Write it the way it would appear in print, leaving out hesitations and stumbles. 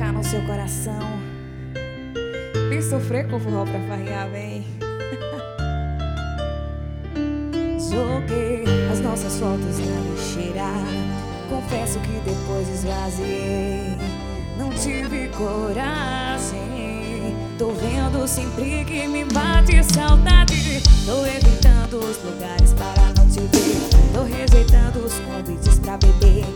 entrar no seu coração. Vem sofrer com forró pra farrear, vem. Joguei as nossas fotos na lixeira. Confesso que depois esvaziei. Não tive coragem. Tô vendo sempre que me bate saudade. Tô evitando os lugares para não te ver. Tô rejeitando os convites pra beber.